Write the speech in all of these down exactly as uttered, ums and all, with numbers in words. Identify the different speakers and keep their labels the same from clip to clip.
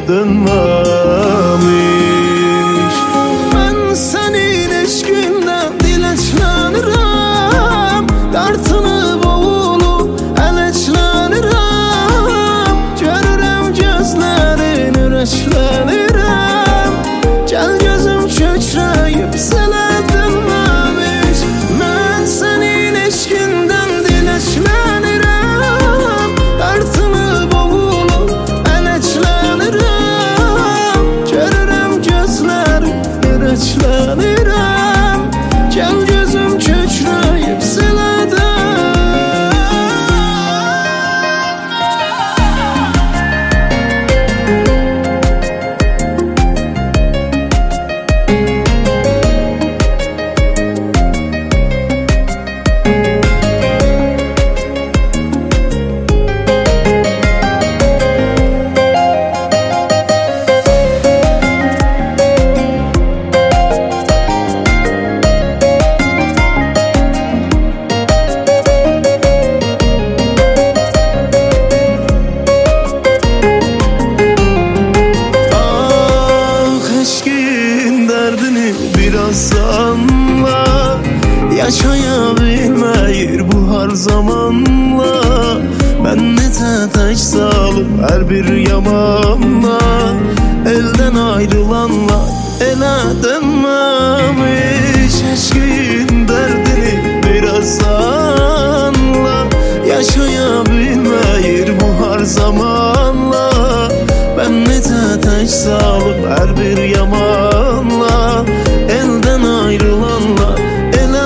Speaker 1: dönmemiş. Ben senin eşkinden dileçlenirim, dartını boğulup eleçlenirim. Görürüm gözlerin üreçlenirim, gel gözüm kökreyip sele dönmemiş. Ben senin eşkinden dileçlenirim, dartını boğulup eleçlenirim. Görürüm gözlerin üreçlenirim, gel gözüm kökreyip sele dönmemiş. Biraz anla, yaşayabilmeyir bu har zamanla. Ben nete tek salım her bir yamanla, elden ayrılanla ele dönmemiş. Eşkin derdini biraz anla, yaşayabilmeyir bu har zamanla. Ben nete tek salım her bir yamanla, elden ayrılanla ele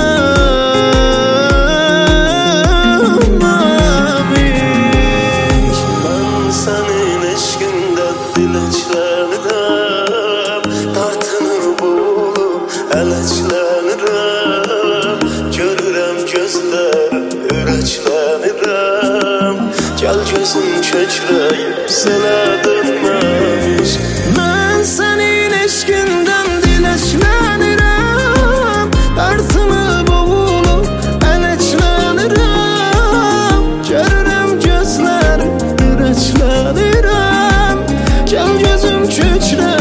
Speaker 1: dönmemiş. Ben senin eşkinden dileçlenirim, dartını boğulup eleçlenirim. Görürüm gözlerim üreçlenirim, gel gözüm kökreyip sele dönmemiş. Ben senin eşkinden dileçlenirim, dartını boğulup eleçlenirim. Görürüm gözlerim üreçlenirim, gel gözüm kökreyip